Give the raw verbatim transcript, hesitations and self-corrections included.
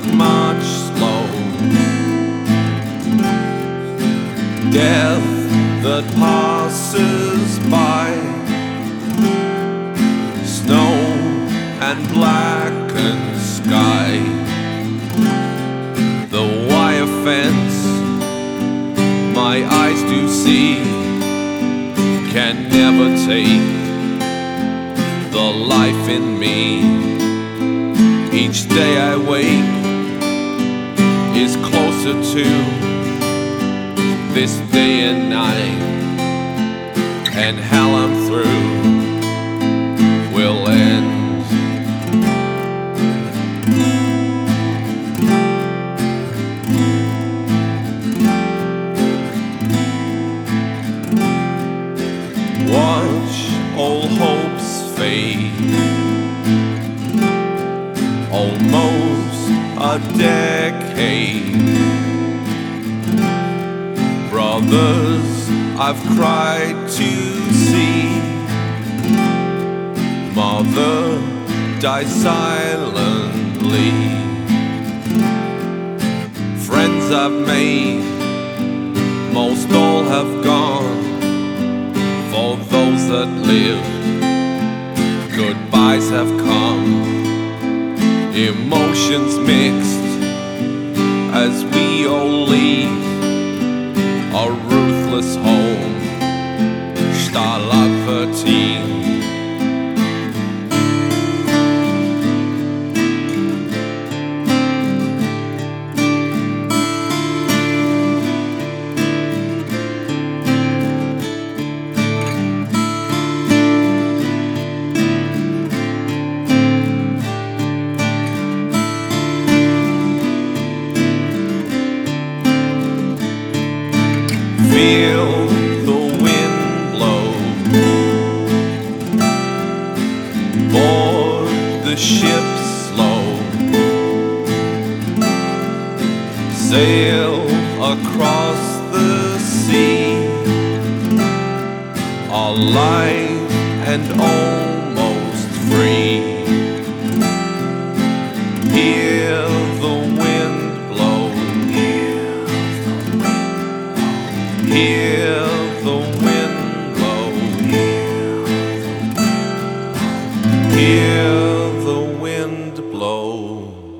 march slow. Death that passes by, snow and blackened sky. The wire fence my eyes do see can never take the life in me. Each day I wake is closer to this day and night, and hell I'm through will end. Watch all hopes fade, almost a decade. Brothers I've cried to see, mother died silently. Friends I've made, most all have gone. For those that lived, goodbyes have come. Emotions mixed as we all leave a ruthless home, Stalag thirteen. Feel the wind blow, board the ship slow, sail across the sea, alive and almost free. Hear the wind blow, hear the wind blow, hear the wind blow.